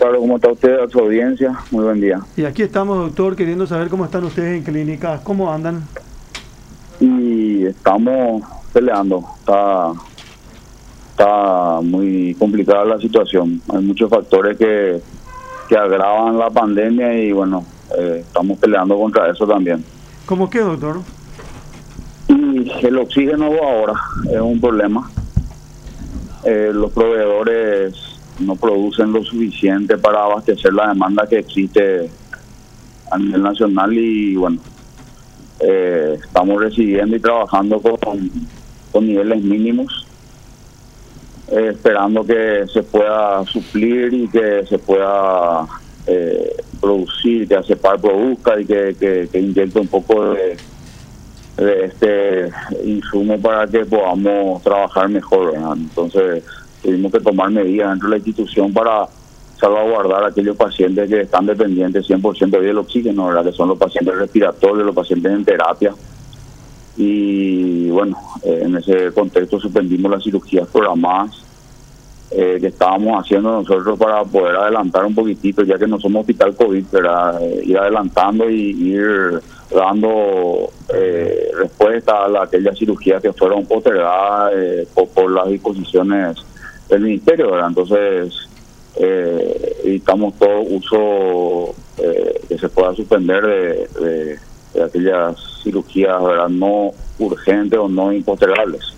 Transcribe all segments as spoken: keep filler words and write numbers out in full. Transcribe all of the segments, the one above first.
Carlos, ¿cómo está usted, a su audiencia? Muy buen día. Y aquí estamos, doctor, queriendo saber cómo están ustedes en clínicas, cómo andan. Y estamos peleando, está, está muy complicada la situación. Hay muchos factores que, que agravan la pandemia y bueno, eh, estamos peleando contra eso también. ¿Cómo qué, doctor? Y el oxígeno ahora es un problema. Eh, los proveedores no producen lo suficiente para abastecer la demanda que existe a nivel nacional y bueno, eh, estamos recibiendo y trabajando con, con niveles mínimos, eh, esperando que se pueda suplir y que se pueda eh, producir, que ACEPAR produzca y que, que, que inyecte un poco de, de este insumo para que podamos trabajar mejor, ¿verdad? Entonces tuvimos que tomar medidas dentro de la institución para salvaguardar a aquellos pacientes que están dependientes cien por ciento del oxígeno, ¿verdad? Que son los pacientes respiratorios, los pacientes en terapia. Y bueno, eh, en ese contexto suspendimos las cirugías programadas eh, que estábamos haciendo nosotros para poder adelantar un poquitito, ya que no somos hospital COVID, ¿verdad? Eh, ir adelantando y ir dando eh, respuesta a la, aquellas cirugías que fueron postergadas eh, por, por las disposiciones del ministerio, ¿verdad? Entonces eh, evitamos todo uso eh, que se pueda suspender de, de, de aquellas cirugías, ¿verdad?, no urgentes o no impostergables.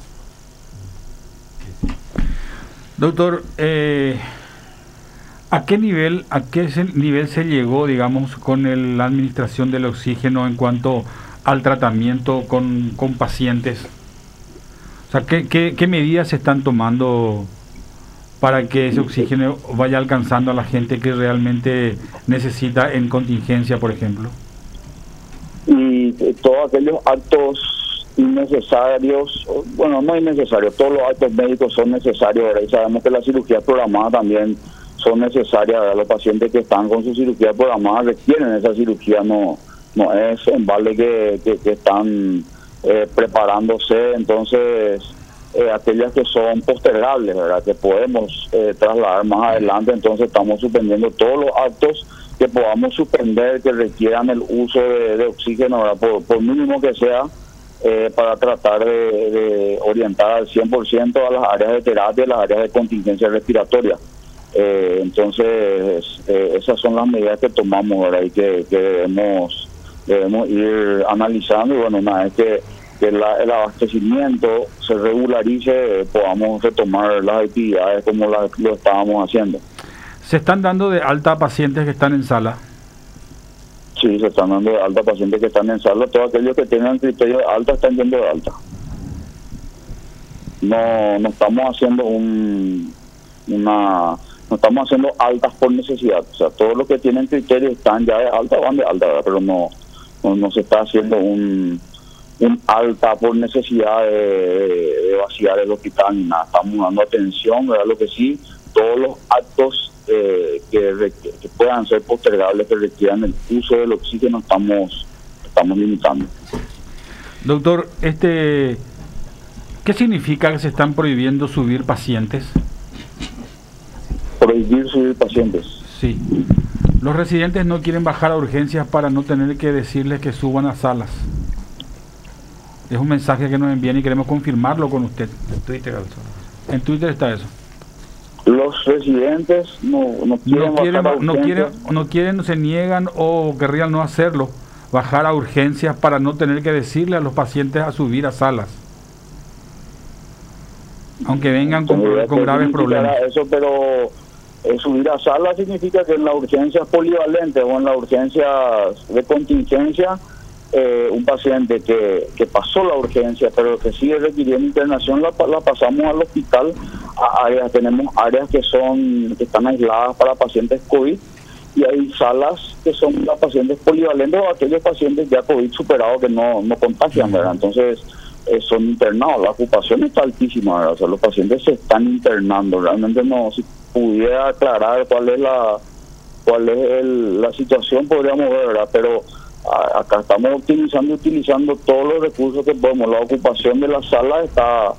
Doctor, eh, ¿a qué nivel a qué nivel se llegó, digamos, con el, la administración del oxígeno en cuanto al tratamiento con, con pacientes? O sea, ¿qué, qué, qué medidas se están tomando para que ese oxígeno vaya alcanzando a la gente que realmente necesita en contingencia, por ejemplo? Y todos aquellos actos innecesarios, bueno, no innecesarios, todos los actos médicos son necesarios, ¿verdad? Y sabemos que las cirugías programadas también son necesarias, ¿verdad? Los pacientes que están con su cirugía programada requieren esa cirugía, no no es en balde que, que, que están eh, preparándose. Entonces eh, aquellas que son postergables, ¿verdad?, que podemos eh, trasladar más adelante, entonces estamos suspendiendo todos los actos que podamos suspender que requieran el uso de, de oxígeno, ¿verdad?, por, por mínimo que sea, eh, para tratar de, de orientar al cien por ciento a las áreas de terapia y las áreas de contingencia respiratoria. Eh, entonces eh, esas son las medidas que tomamos, ¿verdad?, y que, que debemos, debemos ir analizando, y bueno, una vez que que la, el abastecimiento se regularice, podamos retomar las actividades como la, lo estábamos haciendo. ¿Se están dando de alta a pacientes que están en sala? Sí, se están dando de alta a pacientes que están en sala. Todos aquellos que tengan criterio de alta están yendo de alta. No, no estamos haciendo un, una, no estamos haciendo altas por necesidad. O sea, todos los que tienen criterio están ya de alta, van de alta, ¿verdad? Pero no, no, no se está haciendo un un alta por necesidad de, de, de vaciar el hospital ni nada. Estamos dando atención, ¿verdad? Lo que sí, todos los actos eh, que, que puedan ser postergables, que requieran el uso del oxígeno, estamos estamos limitando. Doctor, este, ¿qué significa que se están prohibiendo subir pacientes? Prohibir subir pacientes. Sí. Los residentes no quieren bajar a urgencias para no tener que decirles que suban a salas. Es un mensaje que nos envían y queremos confirmarlo con usted. En Twitter, en Twitter está eso. Los residentes no, no quieren, no quieren, bajar a no quieren, no quieren, se niegan o querrían no hacerlo, bajar a urgencias para no tener que decirle a los pacientes a subir a salas, aunque vengan con, con graves problemas. Eso, pero eh, subir a salas significa que en las urgencias polivalentes o en las urgencias de contingencia, Eh, un paciente que, que pasó la urgencia pero que sigue requiriendo internación, la, la pasamos al hospital a áreas, tenemos áreas que son que están aisladas para pacientes COVID y hay salas que son para pacientes polivalentes o aquellos pacientes ya COVID superados que no, no contagian, ¿verdad? Entonces eh, son internados, la ocupación está altísima, ¿verdad? O sea, los pacientes se están internando. Realmente no, si pudiera aclarar cuál es la cuál es el, la situación podríamos ver, ¿verdad? Pero acá estamos utilizando utilizando todos los recursos que podemos. La ocupación de la sala está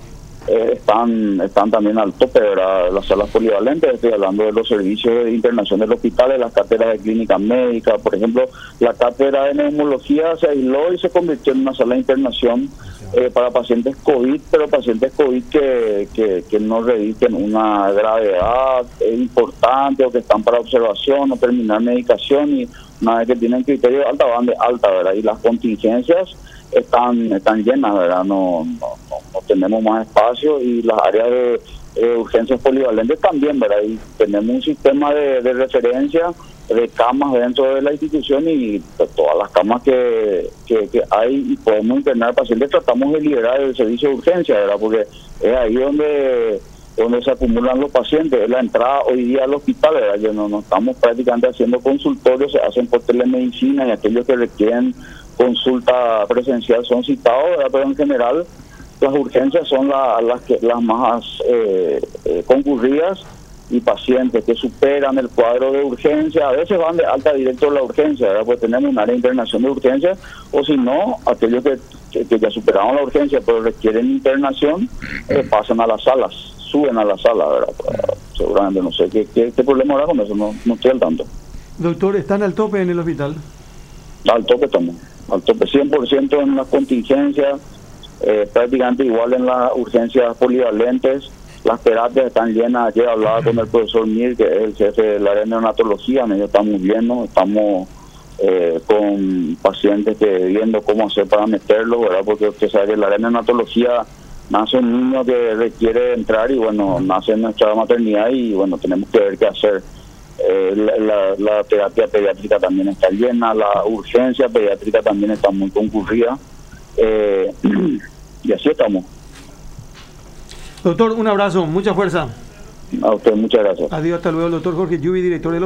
eh, están están también al tope, ¿verdad? Las salas polivalentes, estoy hablando de los servicios de internación del hospital, las cátedras de clínica médica, por ejemplo, la cátedra de neumología se aisló y se convirtió en una sala de internación eh, para pacientes COVID, pero pacientes COVID que, que, que no revisten una gravedad eh, importante o que están para observación o terminar medicación, y una vez que tienen criterio de alta, van de alta, ¿verdad? Y las contingencias están están llenas, ¿verdad? No, no, no, no tenemos más espacio, y las áreas de eh, urgencias polivalentes también, ¿verdad? Y tenemos un sistema de, de referencia de camas dentro de la institución, y pues, todas las camas que, que, que hay y podemos internar pacientes, tratamos de liberar el servicio de urgencia, ¿verdad? Porque es ahí donde donde se acumulan los pacientes, es la entrada hoy día al hospital, ¿verdad? Ya no, no estamos prácticamente haciendo consultorios, se hacen por telemedicina, y aquellos que requieren consulta presencial son citados, ¿verdad? Pero en general las urgencias son la, las que las más eh, eh, concurridas, y pacientes que superan el cuadro de urgencia a veces van de alta directo a la urgencia, ¿verdad? Pues tenemos un área de internación de urgencia, o si no, aquellos que, que, que ya superaron la urgencia pero requieren internación, eh, pasan a las salas, suben a la sala, ¿verdad? Pues, seguramente no sé qué, qué, qué problema habrá con eso, no, no estoy al tanto. Doctor, ¿están al tope en el hospital? Al tope estamos, al tope, cien por ciento en las contingencias, eh, prácticamente igual en las urgencias polivalentes. Las terapias están llenas. Ayer hablaba con el profesor Mir, que es el jefe del área de neonatología, me dijo, estamos viendo, estamos eh, con pacientes que viendo cómo hacer para meterlo, ¿verdad? Porque usted sabe que el área de neonatología nace un niño que requiere entrar, y bueno, nace en nuestra maternidad, y bueno, tenemos que ver qué hacer. Eh, la, la, la terapia pediátrica también está llena, la urgencia pediátrica también está muy concurrida, eh, y así estamos. Doctor, un abrazo, mucha fuerza. A usted, muchas gracias. Adiós, hasta luego, el doctor Jorge Yubi, director del